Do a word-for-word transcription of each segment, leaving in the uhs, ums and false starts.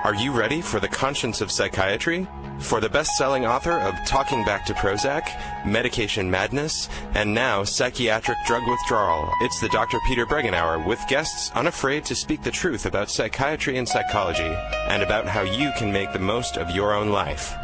Are you ready for the conscience of psychiatry? For the best-selling author of Talking Back to Prozac, Medication Madness, and now Psychiatric Drug Withdrawal, it's the Doctor Peter Breggin Hour with guests unafraid to speak the truth about psychiatry and psychology, and about how you can make the most of your own life.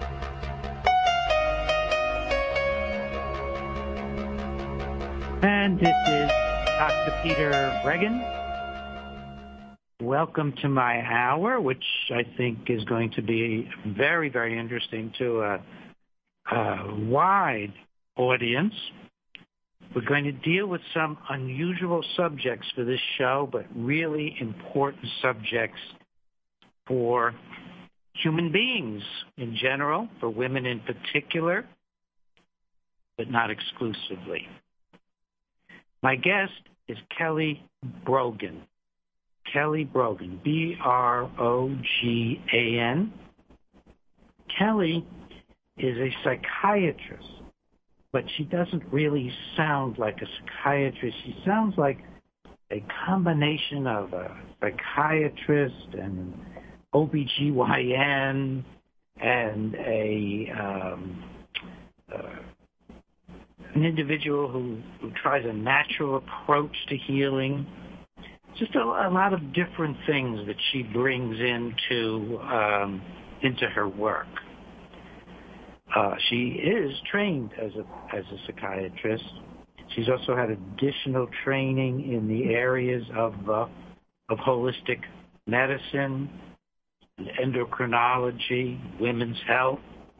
And this is Doctor Peter Breggin. Welcome to my hour, which I think is going to be very, very interesting to a, a wide audience. We're going to deal with some unusual subjects for this show, but really important subjects for human beings in general, for women in particular, but not exclusively. My guest is Kelly Brogan. Kelly Brogan, B R O G A N. Kelly is a psychiatrist, but she doesn't really sound like a psychiatrist. She sounds like a combination of a psychiatrist and O B G Y N and a um, uh, an individual who, who tries a natural approach to healing. Just a, a lot of different things that she brings into um, into her work. Uh, she is trained as a as a psychiatrist. She's also had additional training in the areas of uh, of holistic medicine, endocrinology, women's health.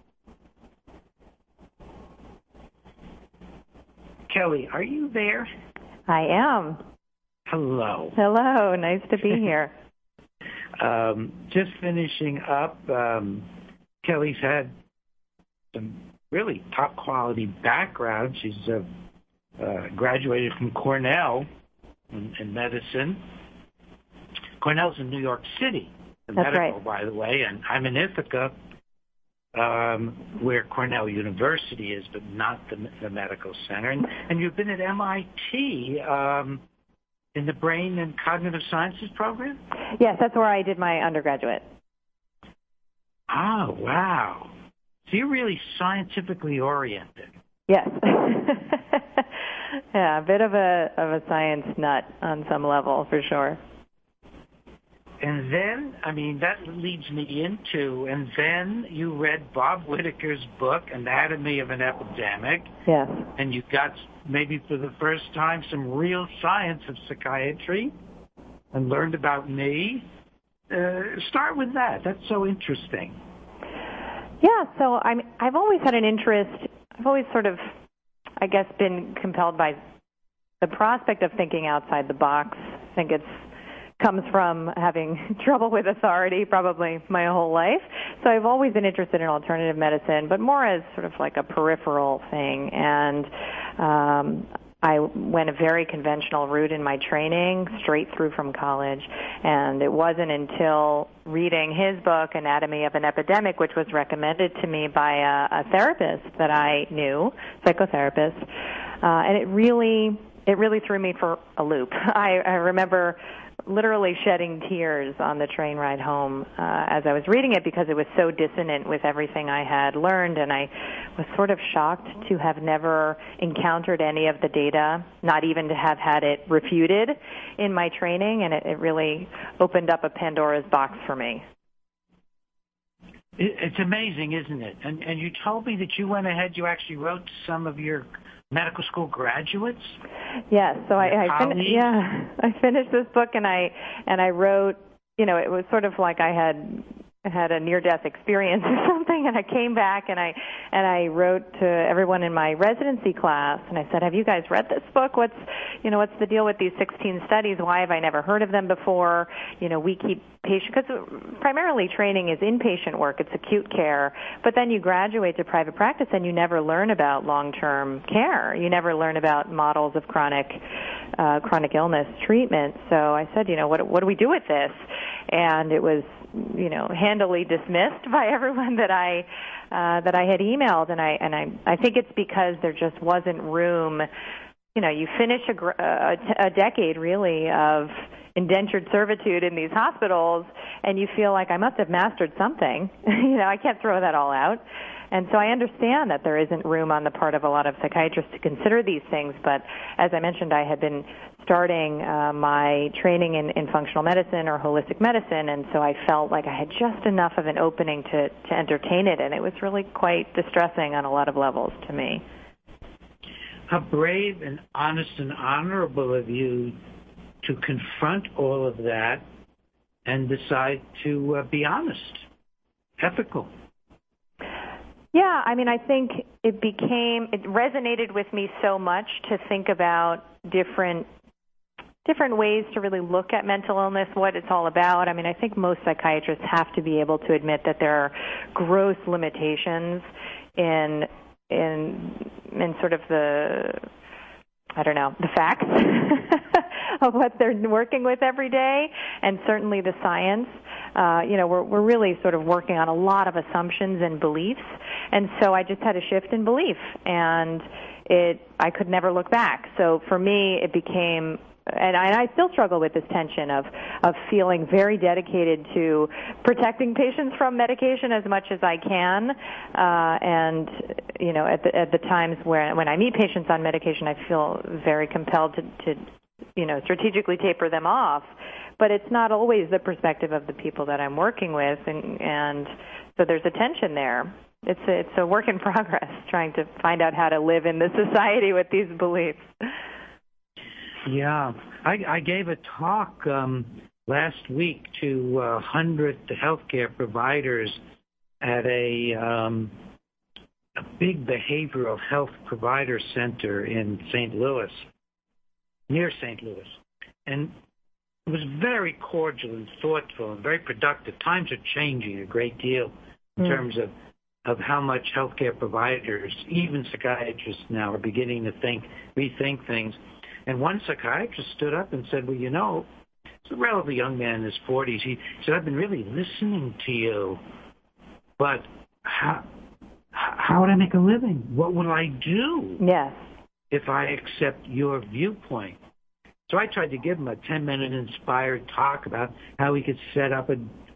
Kelly, are you there? I am. Hello. Hello. Nice to be here. um, just finishing up, um, Kelly's had some really top-quality background. She's uh, uh, graduated from Cornell in, in medicine. Cornell's in New York City, the That's medical, right. by the way, and I'm in Ithaca, um, where Cornell University is, but not the, the medical center. And, and you've been at M I T um, in the Brain and Cognitive Sciences program? Yes, that's where I did my undergraduate. Oh, wow. So you're really scientifically oriented. Yes. Yeah, a bit of a of a science nut on some level, for sure. And then, I mean, that leads me into, and then you read Bob Whitaker's book, Anatomy of an Epidemic. Yes. And you got, maybe for the first time, some real science of psychiatry and learned about me. Uh, start with that. That's so interesting. Yeah, so I'm, I've always had an interest, I've always sort of, I guess, been compelled by the prospect of thinking outside the box. I think it's comes from having trouble with authority probably my whole life. So I've always been interested in alternative medicine, but more as sort of like a peripheral thing. And um, I went a very conventional route in my training, straight through from college. And it wasn't until reading his book, Anatomy of an Epidemic, which was recommended to me by a, a therapist that I knew, psychotherapist, uh, and it really, it really threw me for a loop. I, I remember literally shedding tears on the train ride home uh, as I was reading it because it was so dissonant with everything I had learned, and I was sort of shocked to have never encountered any of the data, not even to have had it refuted in my training, and it, it really opened up a Pandora's box for me. It, it's amazing, isn't it? And, and you told me that you went ahead, you actually wrote some of your medical school graduates? Yes, so I, I fin- yeah, I finished this book and I and I wrote, you know, it was sort of like I had had a near-death experience or something, and I came back and I and I wrote to everyone in my residency class, and I said, "Have you guys read this book? What's, you know, what's the deal with these sixteen studies? Why have I never heard of them before? You know, we keep patient, because primarily training is inpatient work, it's acute care, but then you graduate to private practice and you never learn about long-term care. You never learn about models of chronic uh, chronic illness treatment. So I said, you know, what what do we do with this? And it was, you know, handily dismissed by everyone that I uh, that I had emailed, and I and I I think it's because there just wasn't room. You know, you finish a, a, a decade really of indentured servitude in these hospitals, and you feel like I must have mastered something. You know, I can't throw that all out. And so I understand that there isn't room on the part of a lot of psychiatrists to consider these things, but as I mentioned, I had been starting uh, my training in, in functional medicine or holistic medicine, and so I felt like I had just enough of an opening to, to entertain it, and it was really quite distressing on a lot of levels to me. How brave and honest and honorable of you to confront all of that and decide to uh, be honest, ethical. Yeah, I mean, I think it became, it resonated with me so much to think about different different ways to really look at mental illness, what it's all about. I mean, I think most psychiatrists have to be able to admit that there are gross limitations in in in sort of the, I don't know, the facts of what they're working with every day, and certainly the science. Uh, you know, we're we're really sort of working on a lot of assumptions and beliefs, and so I just had a shift in belief, and it I could never look back. So for me, it became, and I, and I still struggle with this tension of of feeling very dedicated to protecting patients from medication as much as I can, uh, and you know, at the at the times where when I meet patients on medication, I feel very compelled to, to you know, strategically taper them off. But it's not always the perspective of the people that I'm working with, and, and so there's a tension there. It's a, it's a work in progress, trying to find out how to live in this society with these beliefs. Yeah, I, I gave a talk um, last week to uh, one hundred healthcare providers at a, um, a big behavioral health provider center in Saint Louis, near Saint Louis, and it was very cordial and thoughtful and very productive. Times are changing a great deal in mm. terms of, of how much healthcare providers, even psychiatrists now, are beginning to think, rethink things. And one psychiatrist stood up and said, well, you know, it's a relatively young man in his forties. He said, I've been really listening to you, but how, how would I make a living? What would I do yes. if I accept your viewpoint? So I tried to give him a ten-minute inspired talk about how he could set up a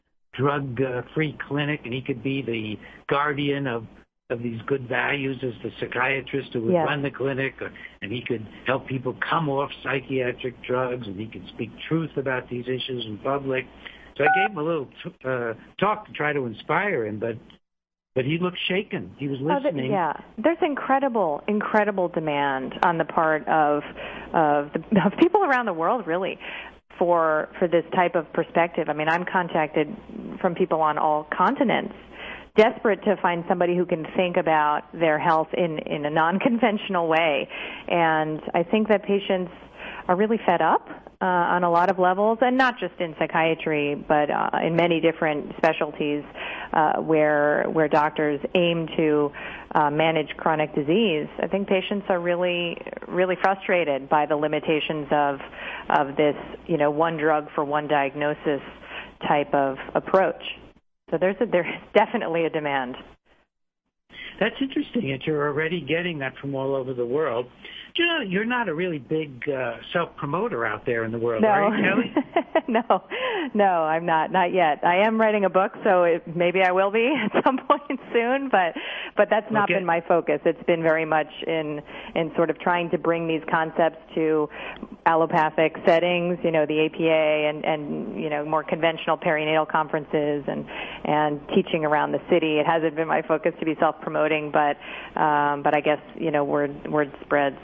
drug-free clinic, and he could be the guardian of, of these good values as the psychiatrist who would yeah. run the clinic, or, and he could help people come off psychiatric drugs, and he could speak truth about these issues in public. So I gave him a little t- uh, talk to try to inspire him, but But he looked shaken. He was listening. Oh, yeah, there's incredible, incredible demand on the part of of, the, of people around the world, really, for for this type of perspective. I mean, I'm contacted from people on all continents, desperate to find somebody who can think about their health in in a non-conventional way. And I think that patients are really fed up uh, on a lot of levels, and not just in psychiatry, but uh, in many different specialties uh, where where doctors aim to uh, manage chronic disease. I think patients are really, really frustrated by the limitations of of this, you know, one drug for one diagnosis type of approach. So there's a, there's definitely a demand. That's interesting that you're already getting that from all over the world. Do you know, you're not a really big uh, self-promoter out there in the world, no. are you, Kelly? no, no, I'm not, not yet. I am writing a book, so it, maybe I will be at some point soon, but but that's not okay. been my focus. It's been very much in in sort of trying to bring these concepts to allopathic settings, you know, the A P A and, and you know, more conventional perinatal conferences and, and teaching around the city. It hasn't been my focus to be self-promoting, but um, but I guess, you know, word word spreads.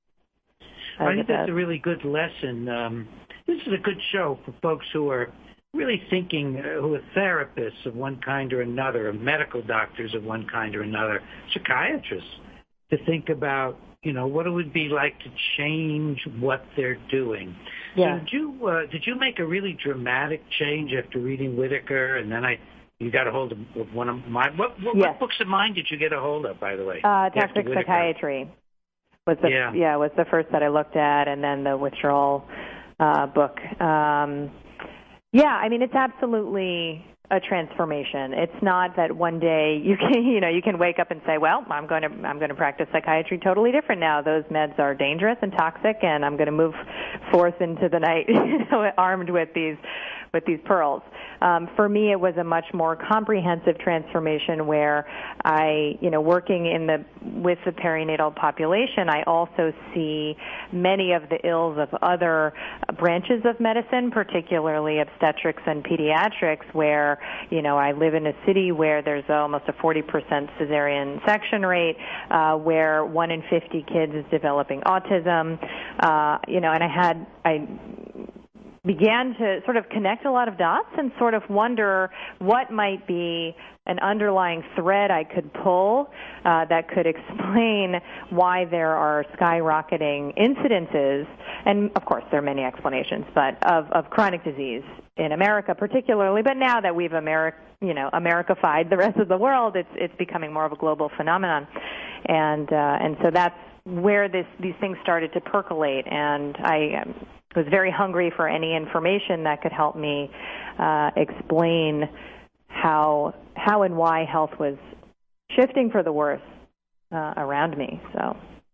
I think that's a really good lesson. Um, this is a good show for folks who are really thinking, uh, who are therapists of one kind or another, or medical doctors of one kind or another, psychiatrists, to think about, you know, what it would be like to change what they're doing. Yeah. So did you uh, did you make a really dramatic change after reading Whitaker, and then I you got a hold of one of my what what, yes. what books of mine did you get a hold of, by the way? Uh, Toxic Psychiatry. Was the, yeah. yeah, was the first that I looked at, and then the withdrawal uh, book. Um, yeah, I mean, it's absolutely a transformation. It's not that one day you can, you know, you can wake up and say, well, I'm going to, I'm going to practice psychiatry totally different now. Those meds are dangerous and toxic, and I'm going to move forth into the night, you know, armed with these, with these pearls. Um, for me, it was a much more comprehensive transformation where I, you know, working in the, with the perinatal population, I also see many of the ills of other branches of medicine, particularly obstetrics and pediatrics, where, you know, I live in a city where there's almost a forty percent cesarean section rate, uh, where one in fifty kids is developing autism, uh, you know, and I had, I, began to sort of connect a lot of dots and sort of wonder what might be an underlying thread I could pull uh, that could explain why there are skyrocketing incidences, and of course there are many explanations, but of, of chronic disease in America particularly, but now that we've Ameri- you know, Americified the rest of the world, it's, it's becoming more of a global phenomenon. And, uh, and so that's where this, these things started to percolate, and I um, was very hungry for any information that could help me uh, explain how how and why health was shifting for the worse uh, around me. So,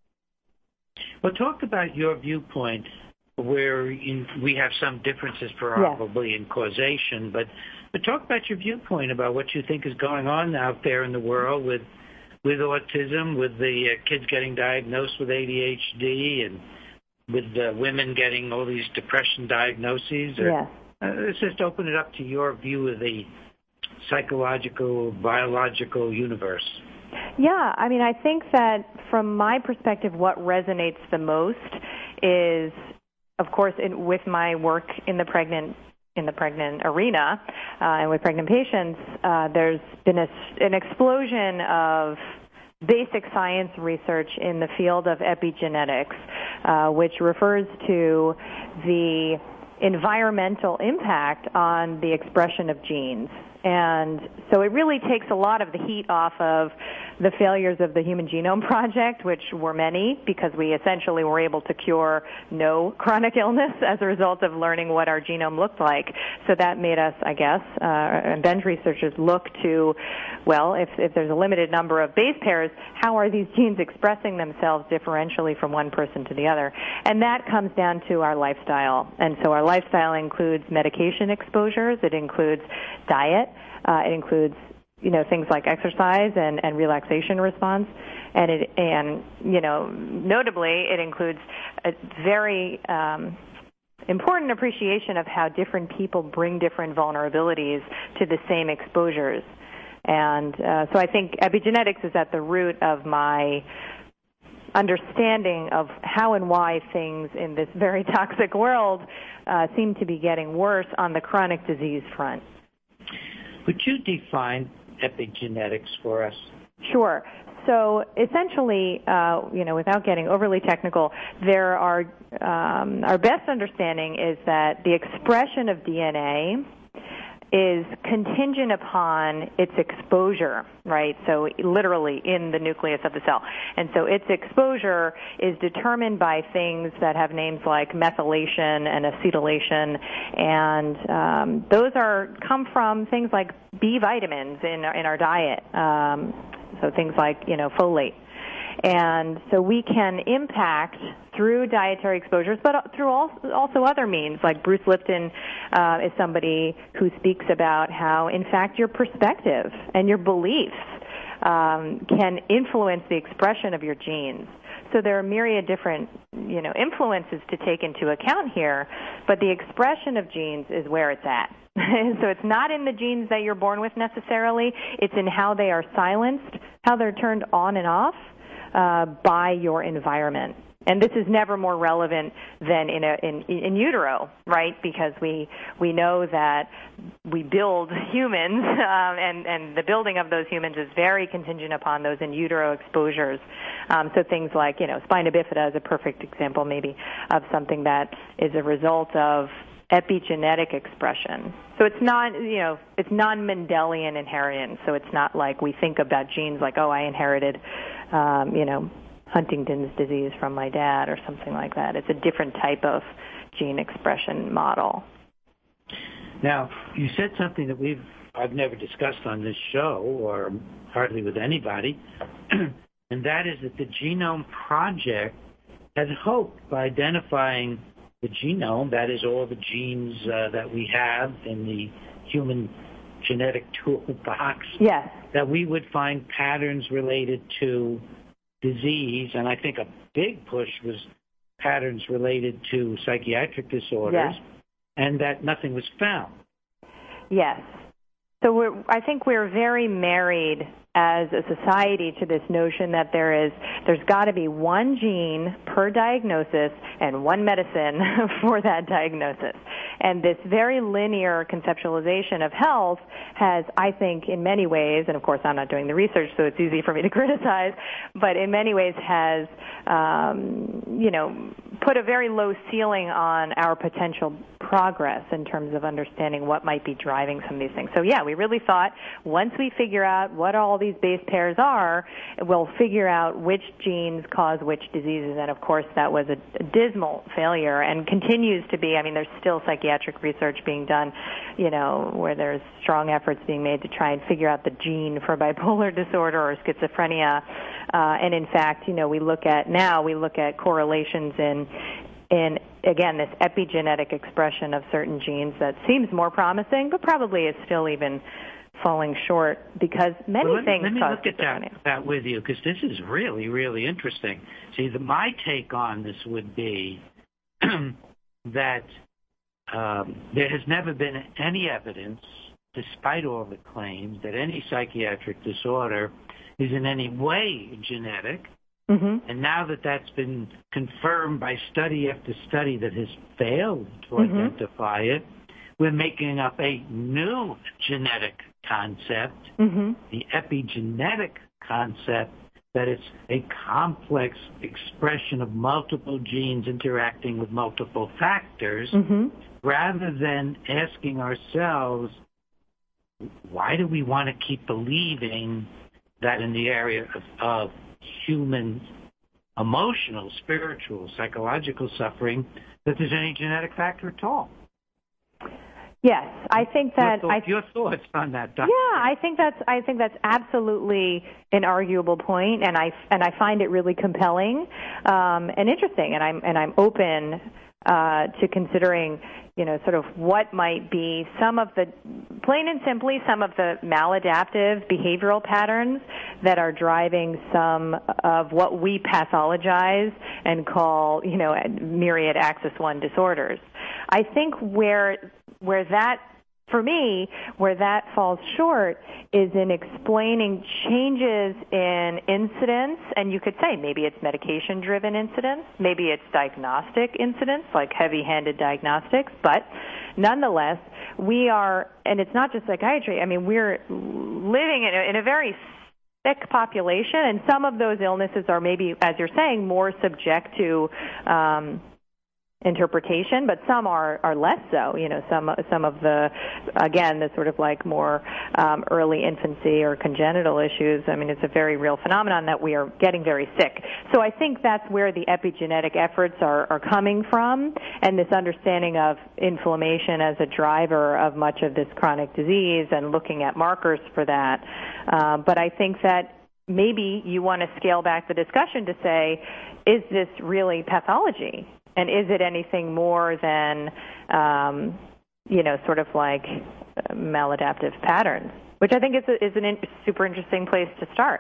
well, talk about your viewpoint, where in, we have some differences probably yes. in causation, but but talk about your viewpoint about what you think is going on out there in the world with with autism, with the uh, kids getting diagnosed with A D H D, and with uh, women getting all these depression diagnoses. Or, yes. uh, let's just open it up to your view of the psychological, biological universe. Yeah, I mean, I think that from my perspective, what resonates the most is, of course, in, with my work in the pregnant in the pregnant arena uh, and with pregnant patients, uh, there's been a, an explosion of basic science research in the field of epigenetics, uh, which refers to the environmental impact on the expression of genes. And so it really takes a lot of the heat off of the failures of the Human Genome Project, which were many, because we essentially were able to cure no chronic illness as a result of learning what our genome looked like. So that made us, I guess, uh, and bench researchers look to, well, if, if there's a limited number of base pairs, how are these genes expressing themselves differentially from one person to the other? And that comes down to our lifestyle. And so our lifestyle includes medication exposures. It includes diet. Uh, it includes, you know, things like exercise and, and relaxation response, and it, and you know, notably, it includes a very um, important appreciation of how different people bring different vulnerabilities to the same exposures. And uh, so I think epigenetics is at the root of my understanding of how and why things in this very toxic world uh, seem to be getting worse on the chronic disease front. Would you define epigenetics for us? Sure. So essentially, uh, you know, without getting overly technical, there are um, our best understanding is that the expression of D N A is contingent upon its exposure, right? So literally in the nucleus of the cell. And so its exposure is determined by things that have names like methylation and acetylation, and um, those are come from things like B vitamins in our, in our diet, um, so things like, you know, folate. And so we can impact through dietary exposures, but through also other means. Like Bruce Lipton uh, is somebody who speaks about how, in fact, your perspective and your beliefs um, can influence the expression of your genes. So there are myriad different, you know, influences to take into account here, but the expression of genes is where it's at. So it's not in the genes that you're born with necessarily. It's in how they are silenced, how they're turned on and off uh, by your environment. And this is never more relevant than in, a, in, in utero, right? Because we we know that we build humans, um, and, and the building of those humans is very contingent upon those in utero exposures. Um, so things like, you know, spina bifida is a perfect example maybe of something that is a result of epigenetic expression. So it's not, you know, it's non-Mendelian inheritance. So it's not like we think about genes like, oh, I inherited, um, you know, Huntington's disease from my dad or something like that. It's a different type of gene expression model. Now, you said something that we've I've never discussed on this show or hardly with anybody, and that is that the Genome Project has hoped by identifying the genome, that is all the genes uh, that we have in the human genetic toolbox, yes. that we would find patterns related to disease, and I think a big push was patterns related to psychiatric disorders, yes. and that nothing was found. Yes. So we're, I think we're very married as a society to this notion that there is, there's got to be one gene per diagnosis and one medicine for that diagnosis. And this very linear conceptualization of health has, I think, in many ways, and of course I'm not doing the research, so it's easy for me to criticize, but in many ways has, um, you know, put a very low ceiling on our potential progress in terms of understanding what might be driving some of these things. So yeah, we really thought once we figure out what all these base pairs are, we'll figure out which genes cause which diseases, and of course that was a, a dismal failure and continues to be. I mean, there's still psychiatric research being done, you know, where there's strong efforts being made to try and figure out the gene for bipolar disorder or schizophrenia. Uh, and in fact, you know, we look at now, we look at correlations in in, again, this epigenetic expression of certain genes that seems more promising, but probably is still even falling short because many well, let, things let me cause look at that, that with you, because this is really, really interesting. See, the, my take on this would be that um, there has never been any evidence, despite all the claims, that any psychiatric disorder is in any way genetic. Mm-hmm. And now that that's been confirmed by study after study that has failed to mm-hmm. identify it, we're making up a new genetic concept, mm-hmm. the epigenetic concept, that it's a complex expression of multiple genes interacting with multiple factors, mm-hmm. rather than asking ourselves, why do we want to keep believing that in the area of, of human emotional, spiritual, psychological suffering, that there's any genetic factor at all? Yes, I think that. Your, thought, I, your thoughts on that, Doctor Yeah, I think that's. I think that's absolutely an arguable point, and I and I find it really compelling um, and interesting, and I'm and I'm open uh, to considering, you know, sort of what might be some of the, plain and simply, some of the maladaptive behavioral patterns that are driving some of what we pathologize and call, you know, myriad axis one disorders. I think where where that, for me, where that falls short is in explaining changes in incidence, and you could say maybe it's medication-driven incidence, maybe it's diagnostic incidence, like heavy-handed diagnostics, but nonetheless, we are, and it's not just psychiatry, I mean, we're living in a, in a very sick population, and some of those illnesses are maybe, as you're saying, more subject to um, interpretation, but some are, are less so. You know, some some of the, again, the sort of like more um, early infancy or congenital issues. I mean, it's a very real phenomenon that we are getting very sick. So I think that's where the epigenetic efforts are, are coming from, and this understanding of inflammation as a driver of much of this chronic disease and looking at markers for that. Uh, but I think that maybe you want to scale back the discussion to say, is this really pathology? And is it anything more than, um, you know, sort of like maladaptive patterns, which I think is, a, is a in, super interesting place to start.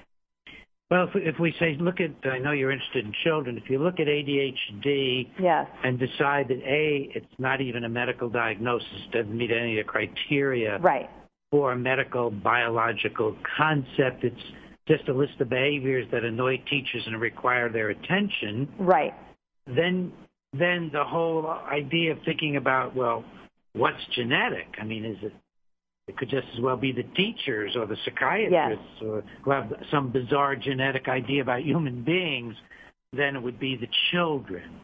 Well, if we, if we say, look at, I know you're interested in children, if you look at A D H D yes. and decide that, A, it's not even a medical diagnosis, doesn't meet any of the criteria right. for a medical biological concept, it's just a list of behaviors that annoy teachers and require their attention. Right. Then, then the whole idea of thinking about, well, what's genetic? I mean, is it? It could just as well be the teachers or the psychiatrists yes. or who have some bizarre genetic idea about human beings. Then it would be the children.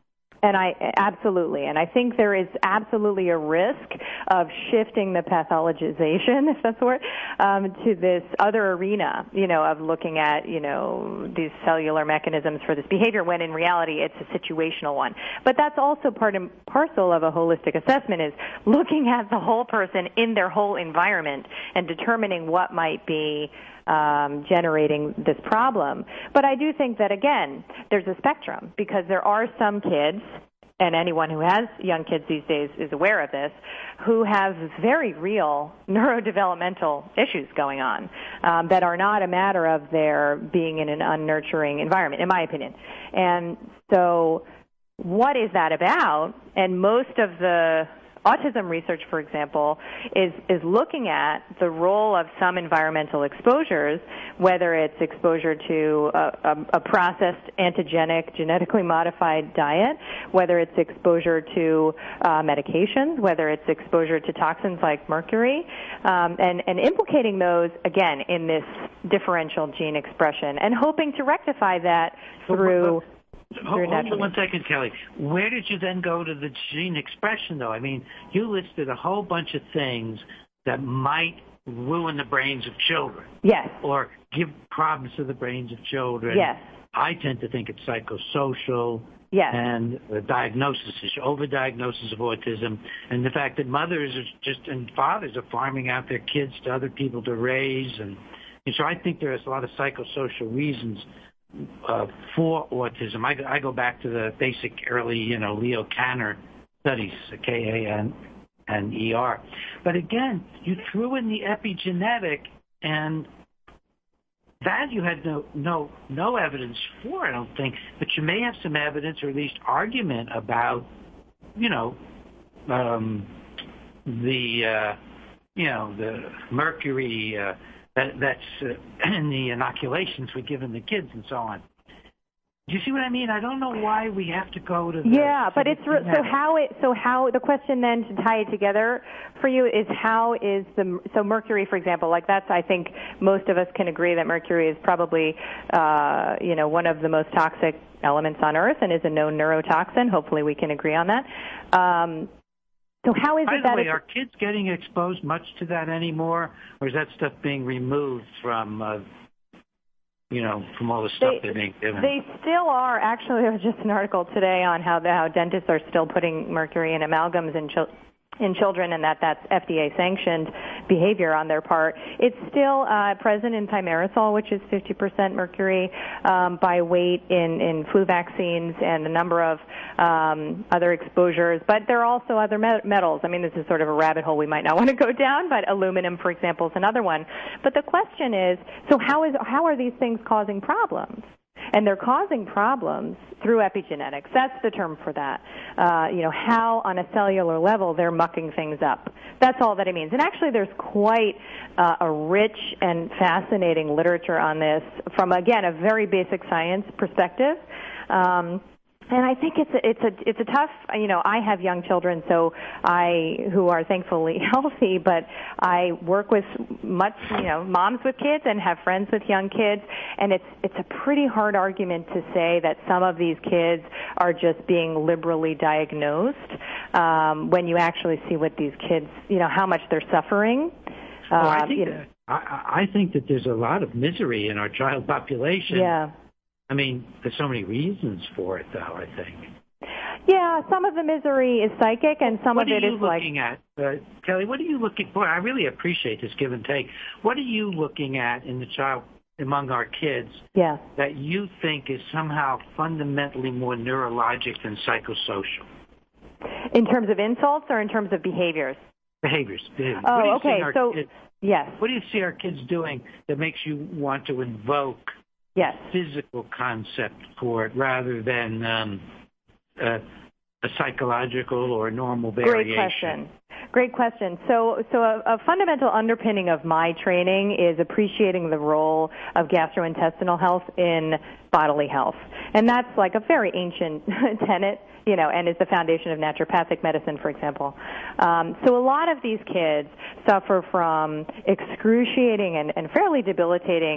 And I absolutely, and I think there is absolutely a risk of shifting the pathologization, if that's the word, um, to this other arena, you know, of looking at, you know, these cellular mechanisms for this behavior, when in reality it's a situational one. But that's also part and parcel of a holistic assessment, is looking at the whole person in their whole environment and determining what might be Um, generating this problem. But I do think that, again, there's a spectrum, because there are some kids, and anyone who has young kids these days is aware of this, who have very real neurodevelopmental issues going on um, that are not a matter of their being in an unnurturing environment, in my opinion. And so what is that about? And most of the autism research, for example, is, is looking at the role of some environmental exposures, whether it's exposure to a, a, a processed antigenic, genetically modified diet, whether it's exposure to uh, medications, whether it's exposure to toxins like mercury, um, and, and implicating those, again, in this differential gene expression, and hoping to rectify that through... But, but, Hold, hold on one second, Kelly. Where did you then go to the gene expression, though? I mean, you listed a whole bunch of things that might ruin the brains of children. Yes. Or give problems to the brains of children. Yes. I tend to think it's psychosocial. Yes. And the diagnosis, overdiagnosis of autism, and the fact that mothers are just and fathers are farming out their kids to other people to raise. And, and so I think there's a lot of psychosocial reasons Uh, for autism. I, I go back to the basic early, you know, Leo Kanner studies, K A N and E R. But again, you threw in the epigenetic, and that you had no no no evidence for, I don't think. But you may have some evidence, or at least argument, about, you know, um, the uh, you know the mercury. Uh, That, that's uh, in the inoculations we give in the kids and so on. Do you see what I mean? I don't know why we have to go to the... Yeah, but it's... Re- so how it... So how... The question then, to tie it together for you, is how is the... So mercury, for example, like that's, I think most of us can agree that mercury is probably, uh, you know, one of the most toxic elements on Earth and is a known neurotoxin. Hopefully we can agree on that. Um, So how is By it the that way, are kids getting exposed much to that anymore, or is that stuff being removed from, uh, you know, from all the stuff they, they're being given? They still are. Actually, there was just an article today on how the, how dentists are still putting mercury in amalgams in children. in children, and that that's F D A-sanctioned behavior on their part. It's still uh, present in thimerosal, which is fifty percent mercury um, by weight in, in flu vaccines, and a number of um, other exposures. But there are also other met- metals. I mean, this is sort of a rabbit hole we might not want to go down, but aluminum, for example, is another one. But the question is, so how is how are these things causing problems? And they're causing problems through epigenetics. That's the term for that. Uh, you know, how on a cellular level they're mucking things up. That's all that it means. And actually there's quite uh, a rich and fascinating literature on this from, again, a very basic science perspective. Um, And I think it's a, it's a it's a tough. You know, I have young children, so I who are thankfully healthy, but I work with much you know moms with kids and have friends with young kids, and it's it's a pretty hard argument to say that some of these kids are just being liberally diagnosed um, when you actually see what these kids, you know, how much they're suffering. Well, I uh, think you that, I, I think that there's a lot of misery in our child population. Yeah. I mean, there's so many reasons for it, though, I think. Yeah, some of the misery is psychic, and some what of it is like... What are you looking at? Uh, Kelly, what are you looking for? I really appreciate this give and take. What are you looking at in the child, among our kids, yeah. that you think is somehow fundamentally more neurologic than psychosocial? In terms of insults or in terms of behaviors? Behaviors. behaviors. Oh, what do you okay. see our So, kids, yes. What do you see our kids doing that makes you want to invoke yes. physical concept for it rather than um, uh, a psychological or normal variation? Great question. Great question. So, so a, a fundamental underpinning of my training is appreciating the role of gastrointestinal health in bodily health, and that's like a very ancient tenet, you know, and is the foundation of naturopathic medicine, for example. Um, so, a lot of these kids suffer from excruciating and, and fairly debilitating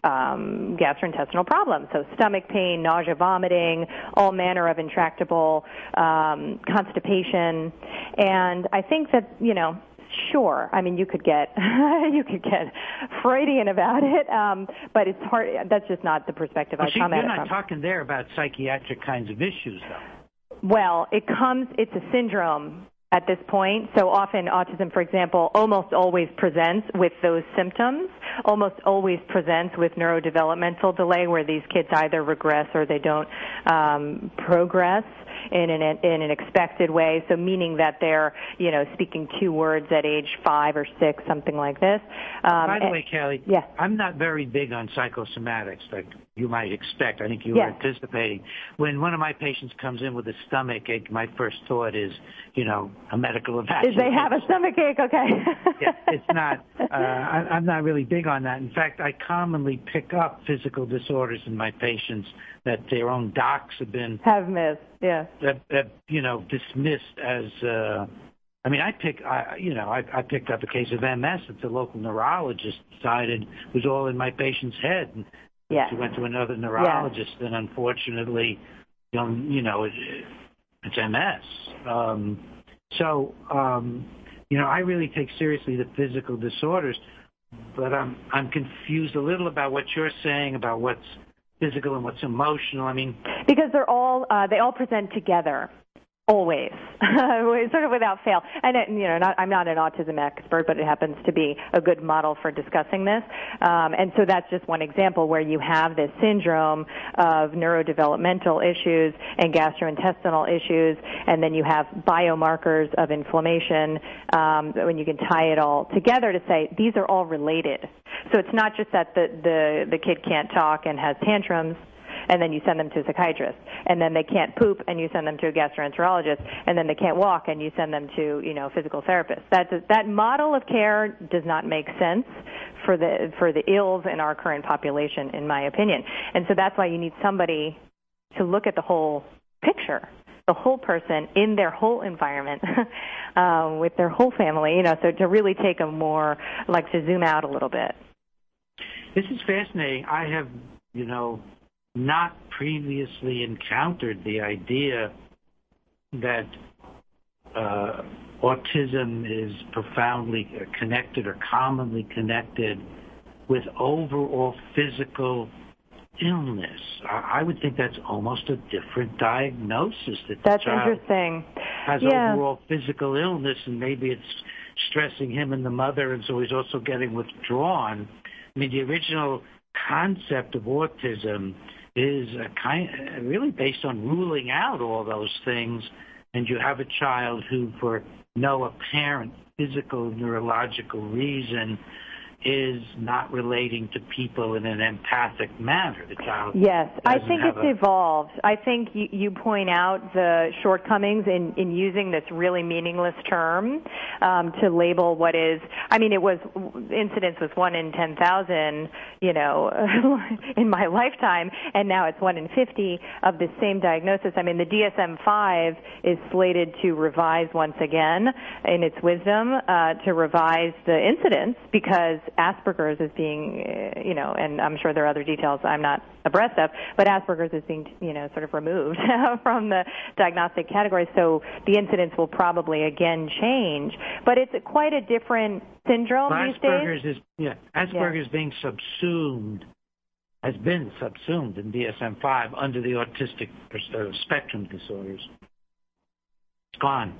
um, gastrointestinal problems, so stomach pain, nausea, vomiting, all manner of intractable um, constipation. And I think that, you know, sure, I mean, you could get you could get Freudian about it, um, but it's hard. That's just not the perspective well, I see, come at it from. You're not from. talking there about psychiatric kinds of issues, though. Well, it comes. It's a syndrome at this point. So often autism, for example, almost always presents with those symptoms, almost always presents with neurodevelopmental delay, where these kids either regress or they don't um, progress in an, in an expected way, so meaning that they're, you know, speaking two words at age five or six, something like this. Um, By the and, way, Kelly, yeah. I'm not very big on psychosomatics, like you might expect. I think you yes. were anticipating. When one of my patients comes in with a stomach ache, my first thought is, you know, a medical evaluation. They have a stomach ache, okay. yeah, it's not, uh, I, I'm not really big on that. In fact, I commonly pick up physical disorders in my patients that their own docs have been have missed, yeah, that, that you know dismissed as. Uh, I mean, I pick, I, you know, I, I picked up a case of M S that the local neurologist decided was all in my patient's head. And yeah. She went to another neurologist, yeah. and unfortunately, you know, you know it, it's M S. Um, so, um, you know, I really take seriously the physical disorders, but I'm I'm confused a little about what you're saying about what's physical and what's emotional. I mean, because they're all uh, they all present together. Always, sort of without fail. And, it, you know, not, I'm not an autism expert, but it happens to be a good model for discussing this. Um, and so that's just one example where you have this syndrome of neurodevelopmental issues and gastrointestinal issues, and then you have biomarkers of inflammation, um, when you can tie it all together to say these are all related. So it's not just that the, the, the kid can't talk and has tantrums, and then you send them to a psychiatrist, and then they can't poop, and you send them to a gastroenterologist, and then they can't walk, and you send them to, you know, a physical therapist. That that model of care does not make sense for the for the ills in our current population, in my opinion. And so that's why you need somebody to look at the whole picture, the whole person in their whole environment, um, with their whole family, you know, so to really take a more, like to zoom out a little bit. This is fascinating. I have, you know, not previously encountered the idea that uh, autism is profoundly connected or commonly connected with overall physical illness. I, I would think that's almost a different diagnosis. That that's the child interesting. Has yeah. overall physical illness, and maybe it's stressing him and the mother, and so he's also getting withdrawn. I mean, the original concept of autism is a kind, really based on ruling out all those things, and you have a child who, for no apparent physical, neurological reason, is not relating to people in an empathic manner. The child yes, I think it's a... evolved. I think you, you point out the shortcomings in, in using this really meaningless term um, to label what is. I mean, it was incidence was one in ten thousand, you know, in my lifetime, and now it's one in fifty of the same diagnosis. I mean, the D S M five is slated to revise once again in its wisdom uh, to revise the incidence because Asperger's is being, you know, and I'm sure there are other details I'm not abreast of, but Asperger's is being, you know, sort of removed from the diagnostic category, so the incidence will probably again change. But it's quite a different syndrome well, these Asperger's days. Is, yeah, Asperger's yeah. being subsumed, has been subsumed in D S M five under the autistic spectrum disorders. It's gone.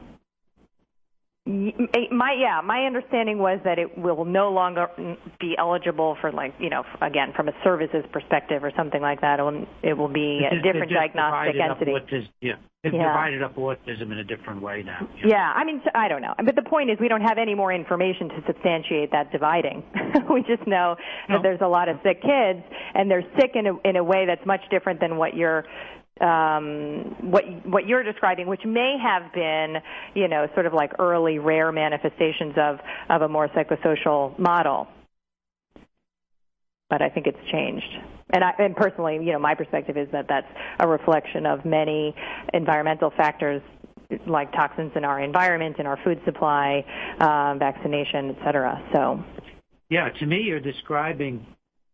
My yeah, my understanding was that it will no longer be eligible for, like, you know, again from a services perspective or something like that. It will, it will be it's a just, different diagnostic entity. Autism, yeah, they've yeah. divided up autism in a different way now. Yeah. yeah, I mean, I don't know, but the point is we don't have any more information to substantiate that dividing. We just know no. that there's a lot of sick kids, and they're sick in a, in a way that's much different than what you're. Um, what what you're describing, which may have been, you know, sort of like early rare manifestations of, of a more psychosocial model. But I think it's changed. And, I, and personally, you know, my perspective is that that's a reflection of many environmental factors like toxins in our environment, in our food supply, uh, vaccination, et cetera. So, yeah, to me, you're describing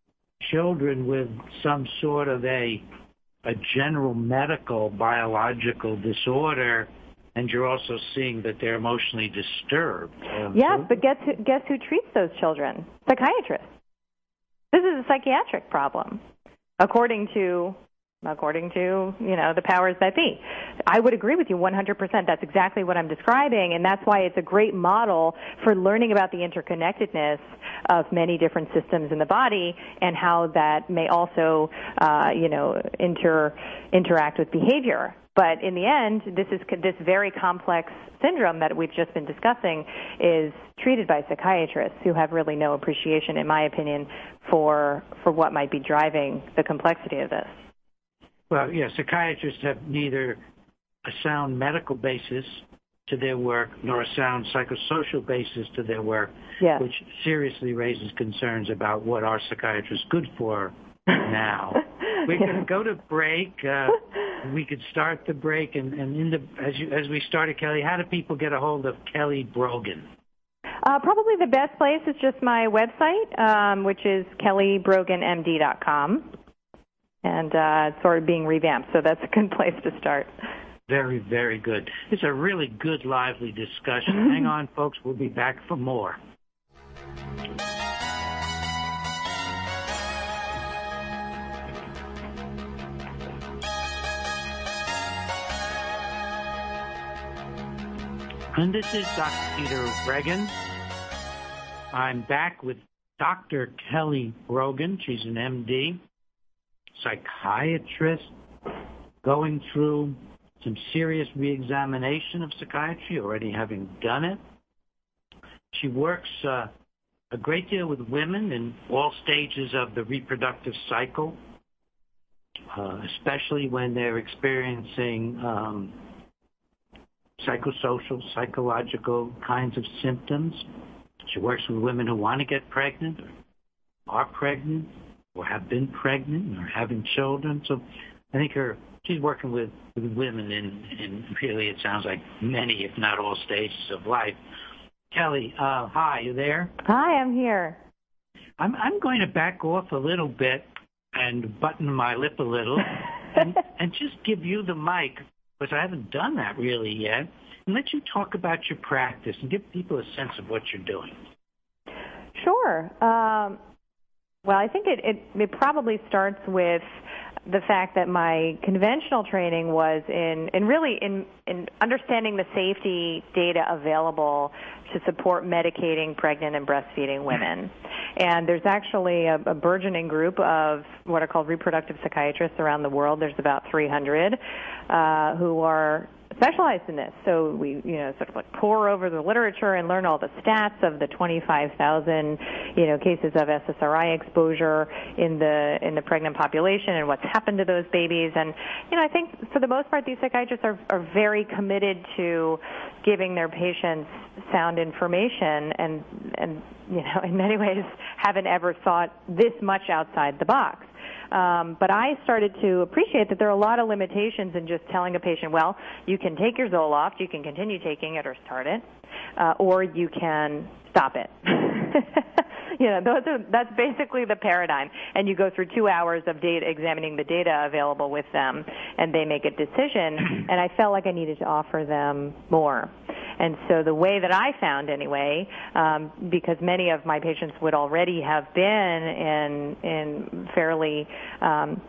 children with some sort of a a general medical biological disorder, and you're also seeing that they're emotionally disturbed. Um, yes, but guess who, guess who treats those children? Psychiatrists. This is a psychiatric problem, according to according to, you know, the powers that be. I would agree with you one hundred percent. That's exactly what I'm describing, and that's why it's a great model for learning about the interconnectedness of many different systems in the body and how that may also, uh, you know, inter interact with behavior. But in the end, this is this very complex syndrome that we've just been discussing is treated by psychiatrists who have really no appreciation, in my opinion, for for what might be driving the complexity of this. Well, yeah, psychiatrists have neither a sound medical basis to their work nor a sound psychosocial basis to their work, yes. which seriously raises concerns about what are psychiatrists good for now. We're going to go to break. Uh, we could start the break, and, and in the, as, you, as we started, Kelly, how do people get a hold of Kelly Brogan? Uh, probably the best place is just my website, um, which is kelly brogan m d dot com. And uh, it's sort of being revamped, so that's a good place to start. Very, very good. It's a really good, lively discussion. Hang on, folks. We'll be back for more. And this is Doctor Peter Breggin. I'm back with Doctor Kelly Brogan. She's an M D, psychiatrist, going through some serious reexamination of psychiatry, already having done it. She works uh, a great deal with women in all stages of the reproductive cycle, uh, especially when they're experiencing um, psychosocial, psychological kinds of symptoms. She works with women who want to get pregnant, or are pregnant, or have been pregnant, or having children. So I think her she's working with, with women in, in really, it sounds like many, if not all stages of life. Kelly, uh, hi, you there? Hi, I'm here. I'm, I'm going to back off a little bit and button my lip a little and, and just give you the mic, because I haven't done that really yet, and let you talk about your practice and give people a sense of what you're doing. Sure. Um, well, I think it, it, it probably starts with the fact that my conventional training was in, in really in, in understanding the safety data available to support medicating pregnant and breastfeeding women. And there's actually a, a burgeoning group of what are called reproductive psychiatrists around the world. There's about three hundred uh, who are specialized in this. So we, you know, sort of like pore over the literature and learn all the stats of the twenty-five thousand, you know, cases of S S R I exposure in the in the pregnant population and what's happened to those babies. And, you know, I think for the most part, these psychiatrists are, are very committed to giving their patients sound information and, and, you know, in many ways haven't ever thought this much outside the box. Um, but I started to appreciate that there are a lot of limitations in just telling a patient, well, you can take your Zoloft, you can continue taking it or start it, uh, or you can stop it. You know, those are, that's basically the paradigm. And you go through two hours of data, examining the data available with them, and they make a decision. And I felt like I needed to offer them more. And so the way that I found, anyway, um, because many of my patients would already have been in in fairly, um,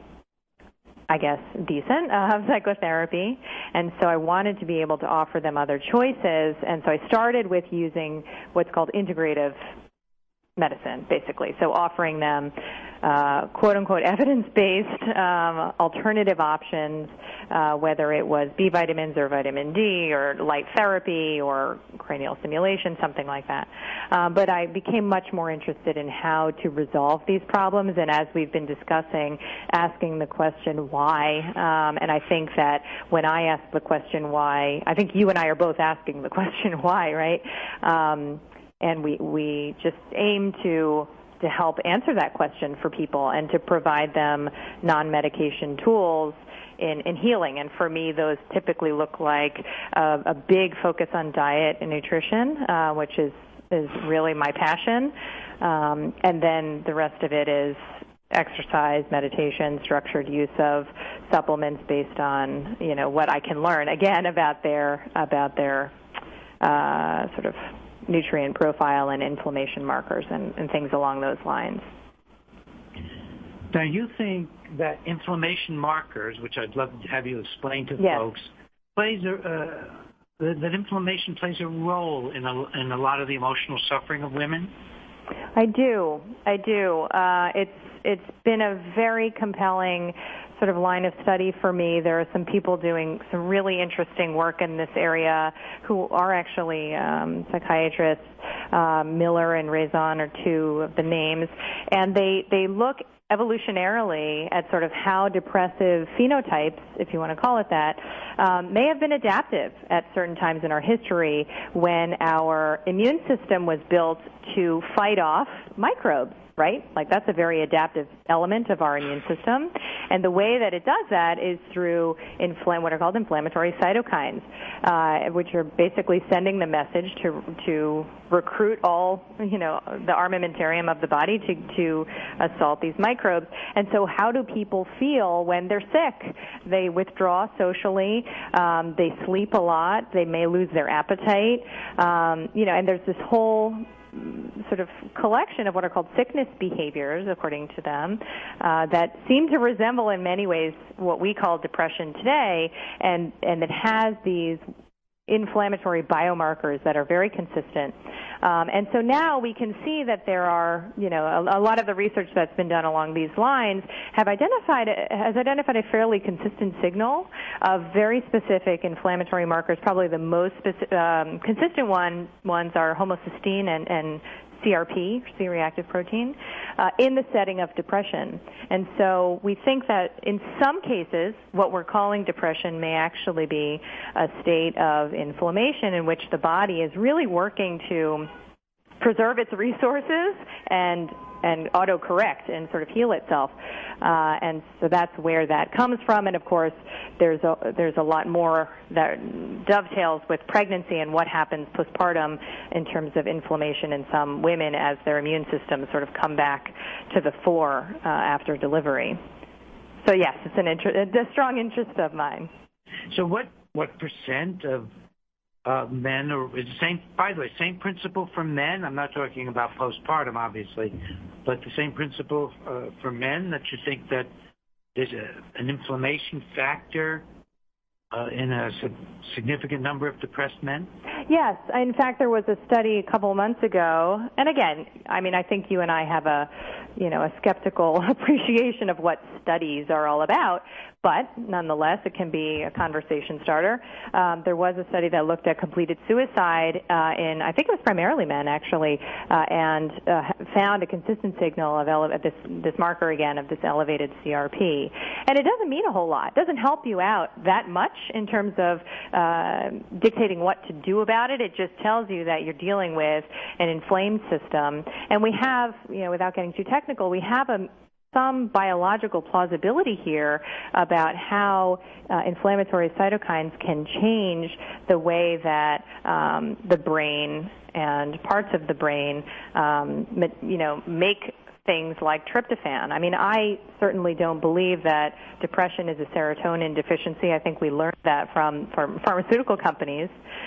I guess, decent uh, psychotherapy, and so I wanted to be able to offer them other choices. And so I started with using what's called integrative medicine, basically. So offering them uh, quote-unquote evidence-based um, alternative options, uh, whether it was B vitamins or vitamin D or light therapy or cranial stimulation, something like that. Uh, but I became much more interested in how to resolve these problems, and as we've been discussing, asking the question why. Um, and I think that when I ask the question why, I think you and I are both asking the question why, right? Um, And we, we just aim to to help answer that question for people and to provide them non-medication tools in, in healing. And for me, those typically look like a, a big focus on diet and nutrition, uh, which is, is really my passion. Um, and then the rest of it is exercise, meditation, structured use of supplements based on, you know, what I can learn, again, about their, about their uh, sort of nutrient profile and inflammation markers and, and things along those lines. Now, you think that inflammation markers, which I'd love to have you explain to yes. folks, plays a, uh, that, that inflammation plays a role in a, in a lot of the emotional suffering of women? I do. I do. Uh, it's it's been a very compelling sort of line of study for me. There are some people doing some really interesting work in this area who are actually um, psychiatrists. Uh, Miller and Raison are two of the names, and they they look evolutionarily at sort of how depressive phenotypes, if you want to call it that, um, may have been adaptive at certain times in our history when our immune system was built to fight off microbes, right? Like that's a very adaptive element of our immune system. And the way that it does that is through infl- what are called inflammatory cytokines, uh, which are basically sending the message to to recruit all, you know, the armamentarium of the body to, to assault these microbes. And so how do people feel when they're sick? They withdraw socially. Um, they sleep a lot. They may lose their appetite. Um, you know, and there's this whole sort of collection of what are called sickness behaviors, according to them, uh, that seem to resemble in many ways what we call depression today, and, and it has these inflammatory biomarkers that are very consistent. Um, and so now we can see that there are, you know, a, a lot of the research that's been done along these lines have identified, has identified a fairly consistent signal of very specific inflammatory markers. Probably the most speci- um, consistent one, ones are homocysteine and, and C R P, C-reactive protein, uh, in the setting of depression. And so we think that in some cases, what we're calling depression may actually be a state of inflammation in which the body is really working to preserve its resources and and autocorrect and sort of heal itself. Uh, and so that's where that comes from. And, of course, there's a, there's a lot more that dovetails with pregnancy and what happens postpartum in terms of inflammation in some women as their immune systems sort of come back to the fore uh, after delivery. So, yes, it's an inter- a strong interest of mine. So what, what percent of Uh, men, or it's the same, by the way, same principle for men. I'm not talking about postpartum, obviously, but the same principle uh, for men, that you think that there's a, an inflammation factor uh, in a significant number of depressed men? Yes. In fact, there was a study a couple of months ago, and again, I mean, I think you and I have a, you know, a skeptical appreciation of what studies are all about, but nonetheless, it can be a conversation starter. Um, there was a study that looked at completed suicide uh, in, I think it was primarily men, actually, uh, and uh, found a consistent signal of ele- this, this marker, again, of this elevated C R P. And it doesn't mean a whole lot. It doesn't help you out that much in terms of uh, dictating what to do about it. It just tells you that you're dealing with an inflamed system. And we have, you know, without getting too technical, we have a some biological plausibility here about how uh, inflammatory cytokines can change the way that um, the brain and parts of the brain, um, you know, make things like tryptophan. I mean, I certainly don't believe that depression is a serotonin deficiency. I think we learned that from, from pharmaceutical companies.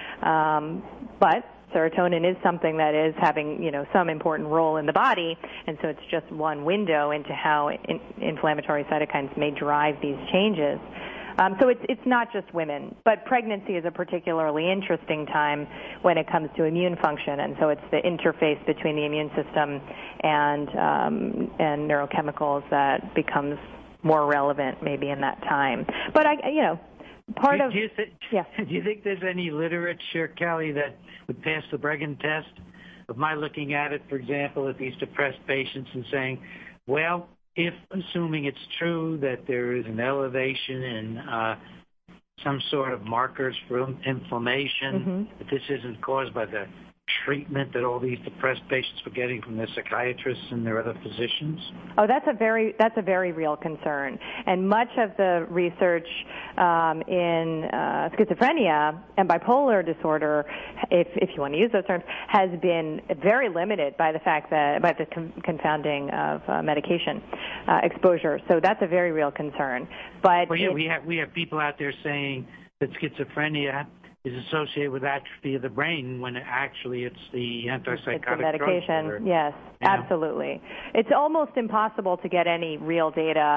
Um, but serotonin is something that is having, you know, some important role in the body, and so it's just one window into how in, inflammatory cytokines may drive these changes. Um, so it's it's not just women, but pregnancy is a particularly interesting time when it comes to immune function, and so it's the interface between the immune system and um, and neurochemicals that becomes more relevant maybe in that time. But I, you know. Part do, of do you, th- yeah. do you think there's any literature, Kelly, that would pass the Bregan test of my looking at it, for example, at these depressed patients and saying, well, if assuming it's true that there is an elevation in uh, some sort of markers for inflammation, mm-hmm. that this isn't caused by the treatment that all these depressed patients were getting from their psychiatrists and their other physicians? Oh, that's a very that's a very real concern. And much of the research um, in uh, schizophrenia and bipolar disorder, if if you want to use those terms, has been very limited by the fact that by the con- confounding of uh, medication uh, exposure. So that's a very real concern. But well, yeah, it, we have we have people out there saying that schizophrenia is associated with atrophy of the brain when actually it's the antipsychotic it's the medication. drugs. Yes, yeah. absolutely. It's almost impossible to get any real data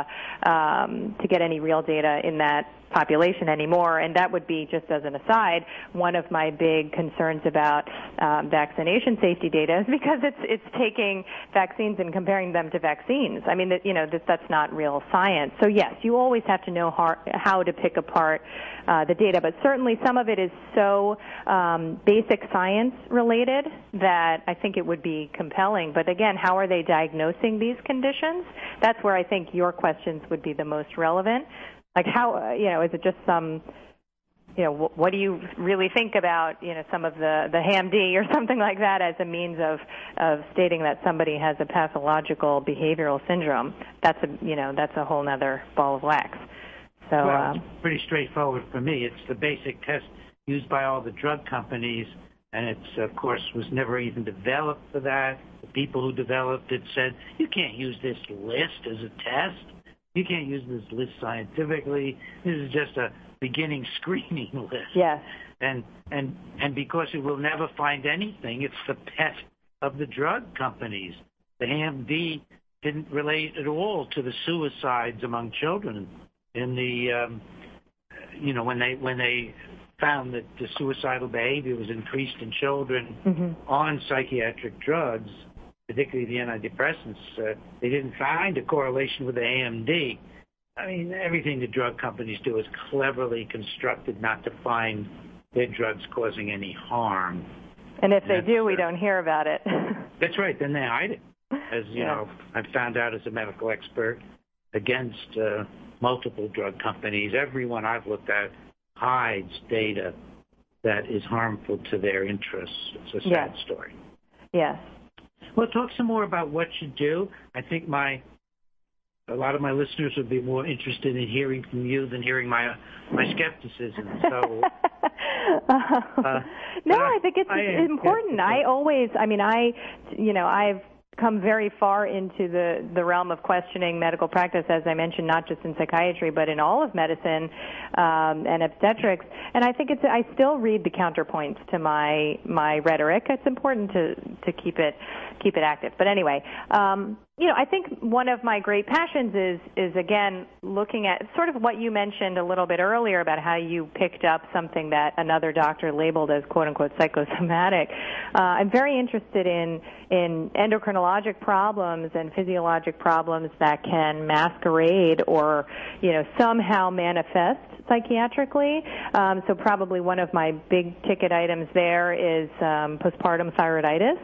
um, to get any real data in that population anymore, and that would be, just as an aside, one of my big concerns about um, vaccination safety data is because it's it's taking vaccines and comparing them to vaccines. I mean, that, you know, that, that's not real science. So yes, you always have to know how, how to pick apart uh, the data, but certainly some of it is so um, basic science related that I think it would be compelling. But again, how are they diagnosing these conditions? That's where I think your questions would be the most relevant. Like how, you know, is it just some, you know, what do you really think about, you know, some of the, the H A M D or something like that as a means of, of stating that somebody has a pathological behavioral syndrome? That's a, you know, that's a whole other ball of wax. So, well, um, it's pretty straightforward for me. It's the basic test used by all the drug companies, and it's, of course, was never even developed for that. The people who developed it said, you can't use this list as a test. You can't use this list scientifically. This is just a beginning screening list. Yes. And and and because it will never find anything, it's the pet of the drug companies. The H A M D didn't relate at all to the suicides among children. In the um, you know when they when they found that the suicidal behavior was increased in children mm-hmm. on psychiatric drugs, particularly the antidepressants, uh, they didn't find a correlation with the A M D. I mean, everything the drug companies do is cleverly constructed not to find their drugs causing any harm. And if they do, we uh, don't hear about it. That's right. Then they hide it. As you yeah. know, I've found out as a medical expert against uh, multiple drug companies, everyone I've looked at hides data that is harmful to their interests. It's a sad yes. story. Yes. Well, talk some more about what you do. I think my a lot of my listeners would be more interested in hearing from you than hearing my my skepticism. So, uh, no, I think it's I important. I always, I mean, I, you know, I've come very far into the, the realm of questioning medical practice, as I mentioned, not just in psychiatry, but in all of medicine um, and obstetrics. And I think it's, I still read the counterpoints to my my rhetoric. It's important to, to keep it keep it active. But anyway, um, you know, I think one of my great passions is, is again, looking at sort of what you mentioned a little bit earlier about how you picked up something that another doctor labeled as quote-unquote psychosomatic. Uh, I'm very interested in, in endocrinologic problems and physiologic problems that can masquerade or, you know, somehow manifest psychiatrically. Um, so probably one of my big ticket items there is um, postpartum thyroiditis.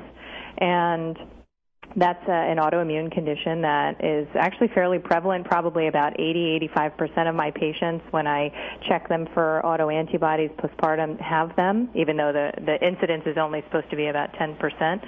And that's uh, an autoimmune condition that is actually fairly prevalent. Probably about eighty, eighty-five percent of my patients, when I check them for autoantibodies postpartum, have them, even though the, the incidence is only supposed to be about ten percent.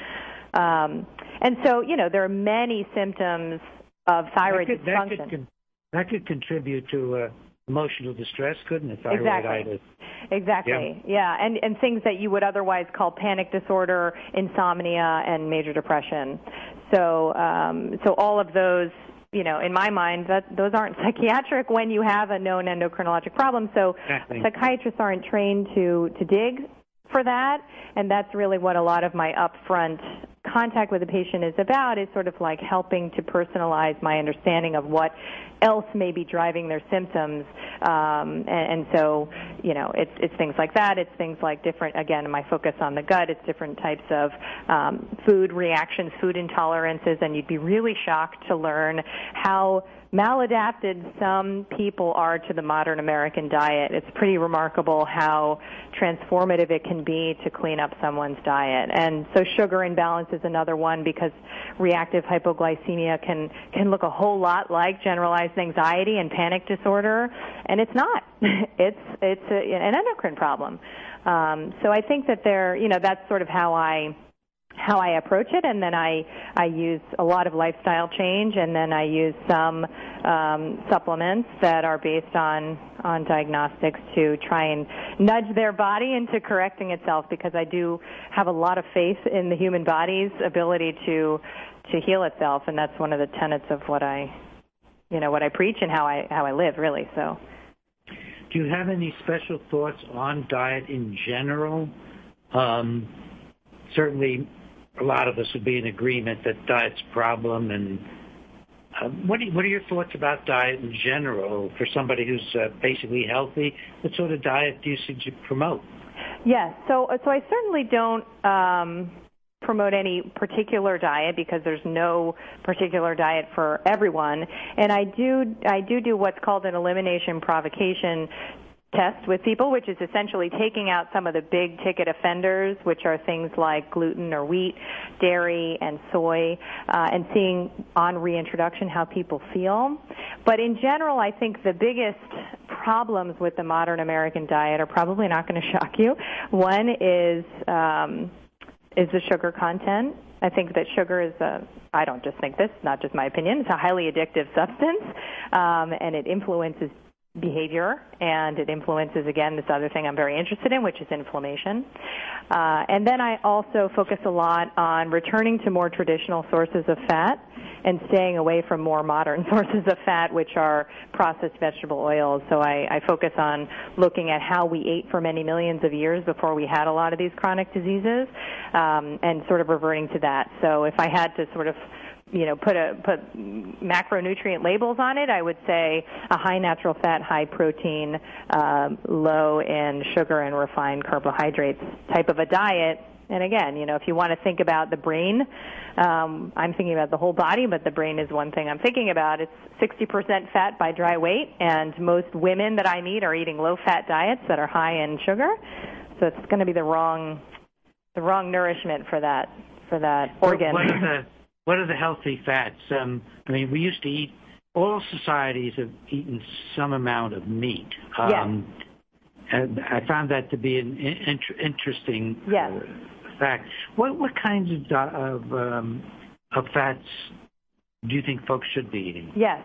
Um, and so, you know, there are many symptoms of thyroid that could, dysfunction. That could, that could contribute to uh, emotional distress, couldn't it? Thyroiditis. Exactly. Exactly. Yeah, yeah. and and things that you would otherwise call panic disorder, insomnia, and major depression. So, um, so all of those, you know, in my mind, that those aren't psychiatric when you have a known endocrinologic problem. So, exactly. Psychiatrists aren't trained to to dig for that, and that's really what a lot of my upfront contact with the patient is about, is sort of like helping to personalize my understanding of what else may be driving their symptoms. Um, and, and so, you know, it's, it's things like that. It's things like different, again, my focus on the gut, it's different types of um, food reactions, food intolerances, and you'd be really shocked to learn how maladapted some people are to the modern American diet. It's pretty remarkable how transformative it can be to clean up someone's diet. And so sugar imbalances is another one, because reactive hypoglycemia can, can look a whole lot like generalized anxiety and panic disorder, and it's not. It's, it's a, an endocrine problem. Um, so I think that there, you know, that's sort of how I how I approach it, and then I, I use a lot of lifestyle change, and then I use some um, supplements that are based on, on diagnostics to try and nudge their body into correcting itself, because I do have a lot of faith in the human body's ability to to heal itself, and that's one of the tenets of what I, you know, what I preach and how I how I live, really. So, do you have any special thoughts on diet in general? Um, certainly, a lot of us would be in agreement that diet's a problem. And uh, what, do you, what are your thoughts about diet in general for somebody who's uh, basically healthy? What sort of diet do you suggest promote? Yes, so so I certainly don't um, promote any particular diet, because there's no particular diet for everyone. And I do I do do what's called an elimination provocation test with people, which is essentially taking out some of the big ticket offenders, which are things like gluten or wheat, dairy, and soy, uh, and seeing on reintroduction how people feel. But in general, I think the biggest problems with the modern American diet are probably not going to shock you. One is um, is the sugar content. I think that sugar is a, I don't just think this, not just my opinion, it's a highly addictive substance, um, and it influences behavior, and it influences, again, this other thing I'm very interested in, which is inflammation. Uh, and then I also focus a lot on returning to more traditional sources of fat and staying away from more modern sources of fat, which are processed vegetable oils. So I, I focus on looking at how we ate for many millions of years before we had a lot of these chronic diseases, um, and sort of reverting to that. So if I had to sort of you know, put a put macronutrient labels on it, I would say a high natural fat, high protein, uh, low in sugar and refined carbohydrates type of a diet. And again, you know, if you want to think about the brain, um, I'm thinking about the whole body, but the brain is one thing I'm thinking about. It's sixty percent fat by dry weight, and most women that I meet are eating low-fat diets that are high in sugar. So it's going to be the wrong the wrong nourishment for that for that organ. What are the What are the healthy fats? Um, I mean, we used to eat, all societies have eaten some amount of meat. Um, yes. And I found that to be an in- interesting yes. uh, fact. What what kinds of, of, um, of fats do you think folks should be eating? Yes.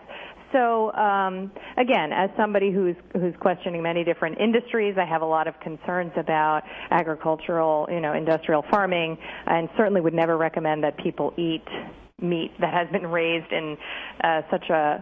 So um, again, as somebody who's who's questioning many different industries, I have a lot of concerns about agricultural, you know, industrial farming, and certainly would never recommend that people eat meat that has been raised in uh, such a,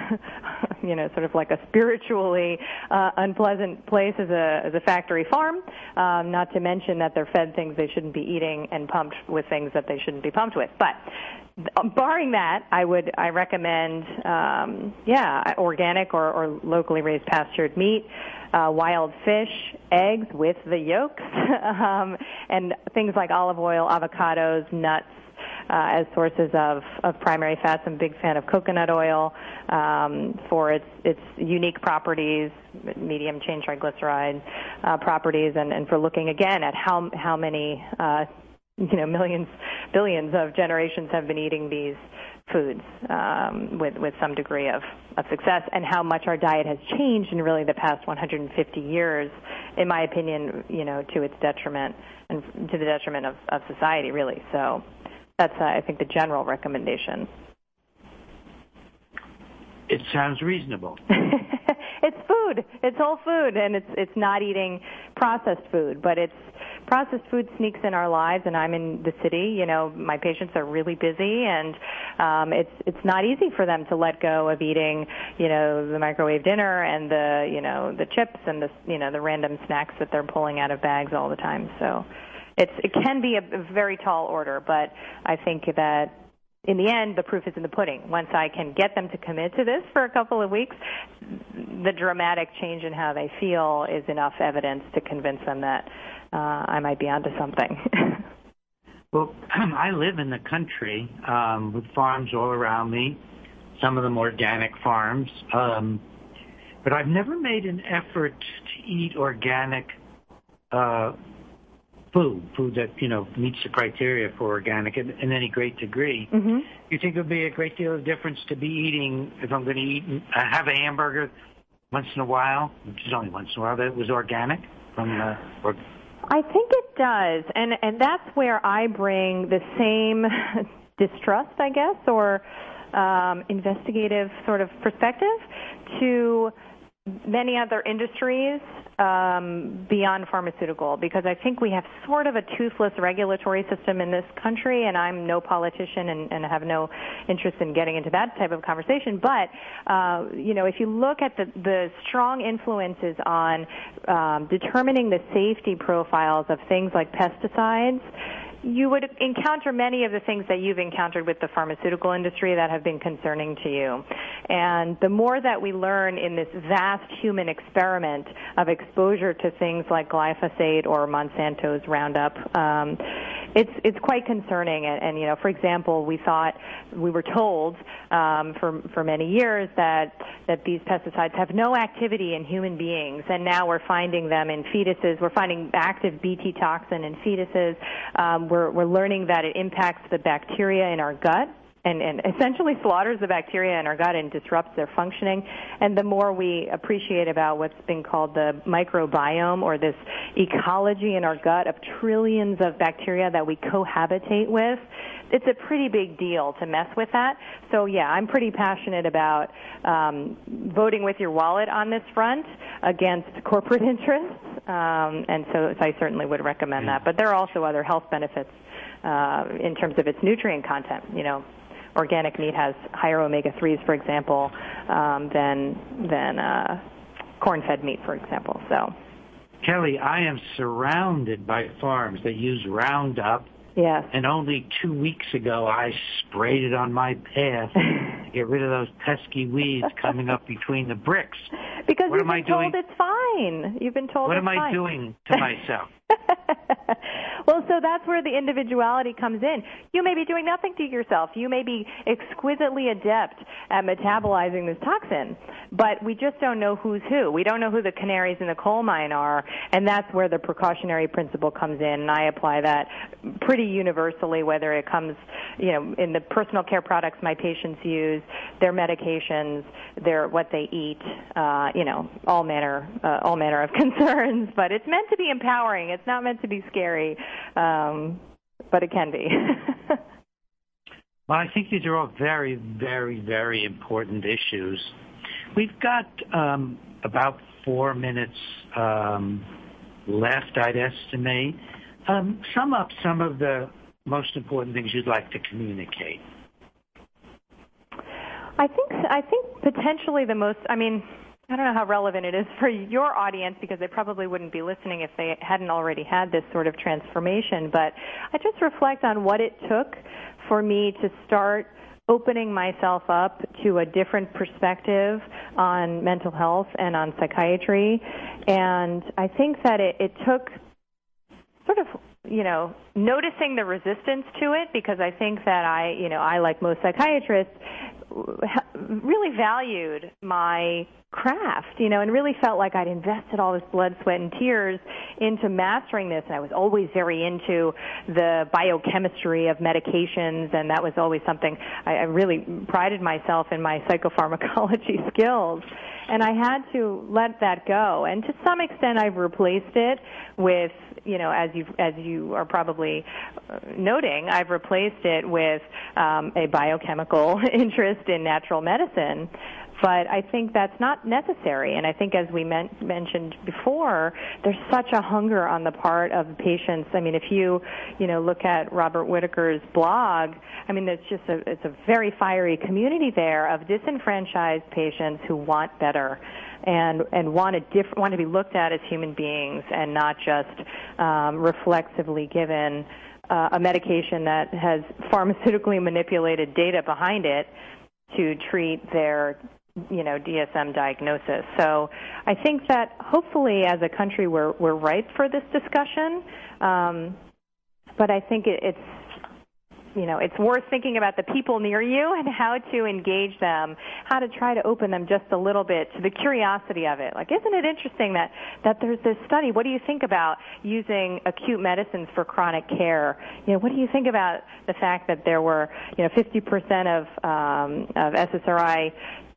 you know, sort of like a spiritually uh, unpleasant place as a as a factory farm. Um, not to mention that they're fed things they shouldn't be eating and pumped with things that they shouldn't be pumped with. But barring that, I would I recommend, um, yeah, organic or, or locally raised pastured meat, uh, wild fish, eggs with the yolks, um, and things like olive oil, avocados, nuts, Uh, as sources of, of primary fats. I'm a big fan of coconut oil um, for its its unique properties, medium chain triglyceride uh, properties, and, and for looking again at how how many uh, you know millions, billions of generations have been eating these foods um, with with some degree of, of success, and how much our diet has changed in really the past one hundred fifty years, in my opinion, you know, to its detriment and to the detriment of, of society, really. So. That's, uh, I think, the general recommendation. It sounds reasonable. It's food. It's whole food, and it's it's not eating processed food. But it's processed food sneaks in our lives, and I'm in the city. You know, my patients are really busy, and um, it's it's not easy for them to let go of eating, you know, the microwave dinner and the you know the chips and the you know the random snacks that they're pulling out of bags all the time. So. It's, it can be a, a very tall order, but I think that in the end, the proof is in the pudding. Once I can get them to commit to this for a couple of weeks, the dramatic change in how they feel is enough evidence to convince them that uh, I might be onto something. Well, I live in the country um, with farms all around me, some of them organic farms, um, but I've never made an effort to eat organic uh food, food that, you know, meets the criteria for organic in, in any great degree. Mm-hmm. You think it would be a great deal of difference to be eating, if I'm going to eat, uh, have a hamburger once in a while, which is only once in a while, that it was organic from uh, or I think it does, and and that's where I bring the same distrust, I guess, or um, investigative sort of perspective to many other industries um, beyond pharmaceutical, because I think we have sort of a toothless regulatory system in this country, and I'm no politician and, and have no interest in getting into that type of conversation. But, uh, you know, if you look at the, the strong influences on um, determining the safety profiles of things like pesticides, you would encounter many of the things that you've encountered with the pharmaceutical industry that have been concerning to you. And the more that we learn in this vast human experiment of exposure to things like glyphosate or Monsanto's Roundup, um, it's it's quite concerning. And, and, you know, for example, we thought, we were told um, for for many years that that these pesticides have no activity in human beings, and now we're finding them in fetuses. We're finding active Bt toxin in fetuses. Um, we're we're learning that it impacts the bacteria in our gut, and, and essentially slaughters the bacteria in our gut and disrupts their functioning. And the more we appreciate about what's been called the microbiome, or this ecology in our gut of trillions of bacteria that we cohabitate with, it's a pretty big deal to mess with that. So, yeah, I'm pretty passionate about um, voting with your wallet on this front against corporate interests, um, and so, so I certainly would recommend that. But there are also other health benefits uh, in terms of its nutrient content. You know, organic meat has higher omega threes, for example, um, than than uh, corn-fed meat, for example. So, Kelly, I am surrounded by farms that use Roundup. Yes. And only two weeks ago, I sprayed it on my path to get rid of those pesky weeds coming up between the bricks. Because what you've am been I told doing? It's fine. You've been told what it's am fine. I doing to myself? Well, so that's where the individuality comes in. You may be doing nothing to yourself. You may be exquisitely adept at metabolizing this toxin, but we just don't know who's who. We don't know who the canaries in the coal mine are, and that's where the precautionary principle comes in, and I apply that pretty universally, whether it comes, you know, in the personal care products my patients use, their medications, their what they eat, uh, you know, all manner, uh, all manner of concerns. But it's meant to be empowering. It's not meant to be scary, um, but it can be. Well, I think these are all very, very, very important issues. We've got um, about four minutes um, left, I'd estimate. Um, sum up some of the most important things you'd like to communicate. I think I think potentially the most, I mean, I don't know how relevant it is for your audience, because they probably wouldn't be listening if they hadn't already had this sort of transformation, but I just reflect on what it took for me to start opening myself up to a different perspective on mental health and on psychiatry. And I think that it, it took sort of, you know, noticing the resistance to it, because I think that I, you know, I, like most psychiatrists, really valued my craft, you know, and really felt like I'd invested all this blood, sweat, and tears into mastering this. And I was always very into the biochemistry of medications, and that was always something I, I really prided myself in my psychopharmacology skills. And I had to let that go. And to some extent, I've replaced it with, you know, as you as you are probably noting, I've replaced it with um, a biochemical interest in natural medicine. But I think that's not necessary. And I think, as we men- mentioned before, there's such a hunger on the part of patients. I mean, if you, you know, look at Robert Whitaker's blog, I mean, there's just a, it's a very fiery community there of disenfranchised patients who want better and and want to diff- want to be looked at as human beings and not just um, reflexively given uh, a medication that has pharmaceutically manipulated data behind it to treat their, you know, D S M diagnosis. So I think that hopefully as a country we're we're ripe for this discussion, um, but I think it, it's you know, it's worth thinking about the people near you and how to engage them, how to try to open them just a little bit to the curiosity of it. Like, isn't it interesting that, that there's this study? What do you think about using acute medicines for chronic care? You know, what do you think about the fact that there were, you know, fifty percent of, um, of S S R I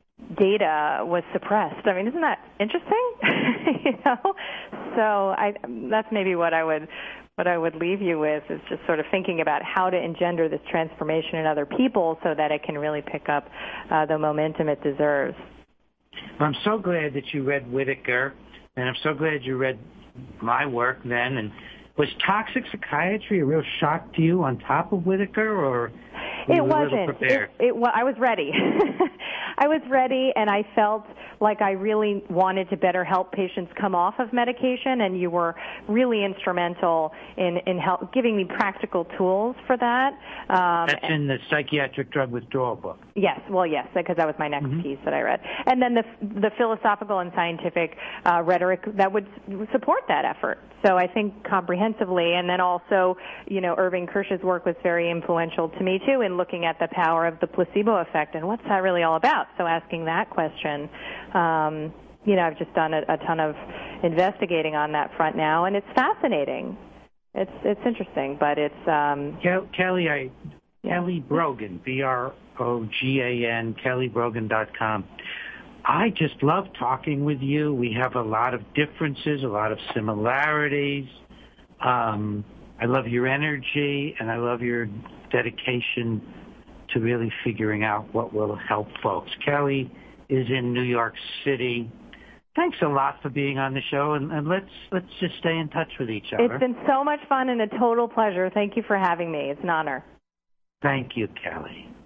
data was suppressed? I mean, isn't that interesting? you know, so I, that's maybe what I would what I would leave you with is just sort of thinking about how to engender this transformation in other people so that it can really pick up uh, the momentum it deserves. Well, I'm so glad that you read Whitaker, and I'm so glad you read my work then. And was Toxic Psychiatry a real shock to you on top of Whitaker, or were it you wasn't. a little prepared? It, it, well, I was ready. I was ready, and I felt like I really wanted to better help patients come off of medication, and you were really instrumental in, in help, giving me practical tools for that. Um, That's in the Psychiatric Drug Withdrawal book. Yes, well, yes, because that was my next mm-hmm. piece that I read. And then the, the philosophical and scientific uh, rhetoric that would support that effort. So I think comprehensively, and then also, you know, Irving Kirsch's work was very influential to me, too, in looking at the power of the placebo effect and what's that really all about. So asking that question, um, you know, I've just done a, a ton of investigating on that front now, and it's fascinating. It's it's interesting, but it's... Um, Kel- Kelly, I, yeah. Kelly Brogan, B R O G A N, kelly brogan dot com. I just love talking with you. We have a lot of differences, a lot of similarities. Um, I love your energy, and I love your dedication to really figuring out what will help folks. Kelly is in New York City. Thanks a lot for being on the show, and, and let's let's just stay in touch with each other. It's been so much fun and a total pleasure. Thank you for having me. It's an honor. Thank you, Kelly.